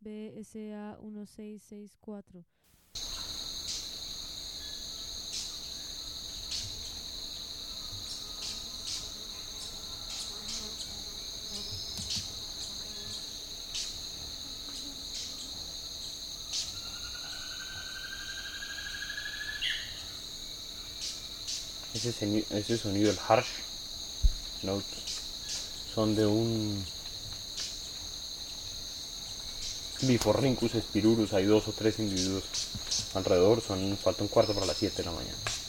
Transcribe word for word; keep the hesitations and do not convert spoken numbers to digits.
B S A uno seis seis cuatro. Ese, seni- ese sonido, el harsh notes, son de un Bifurnincus spirurus. Hay dos o tres individuos alrededor, son falta un cuarto para las siete de la mañana.